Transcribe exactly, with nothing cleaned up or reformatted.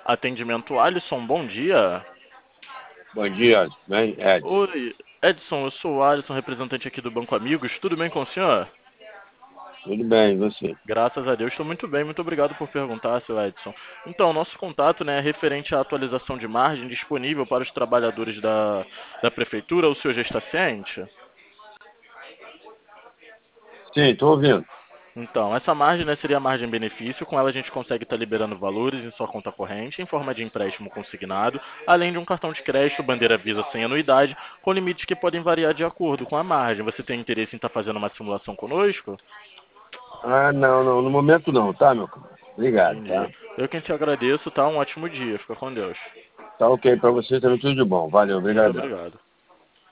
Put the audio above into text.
Atendimento Alisson, bom dia. Bom dia, bem, Ed. Oi, Edson, eu sou o Alisson, representante aqui do Banco Amigos. Tudo bem com o senhor? Tudo bem, e você? Graças a Deus, estou muito bem. Muito obrigado por perguntar, seu Edson. Então, nosso contato, né, é referente à atualização de margem disponível para os trabalhadores da, da prefeitura. O senhor já está ciente? Sim, estou ouvindo. Então, essa margem, né, seria a margem benefício. Com ela a gente consegue estar liberando valores em sua conta corrente em forma de empréstimo consignado, além de um cartão de crédito, bandeira Visa sem anuidade, com limites que podem variar de acordo com a margem. Você tem interesse em estar fazendo uma simulação conosco? Ah, não, não, no momento não, tá, meu camarada? Obrigado, Entendi. tá? Eu quem te agradeço, tá? Um ótimo dia. Fica com Deus. Tá ok para você também, tudo de bom. Valeu, Muito obrigadão. obrigado.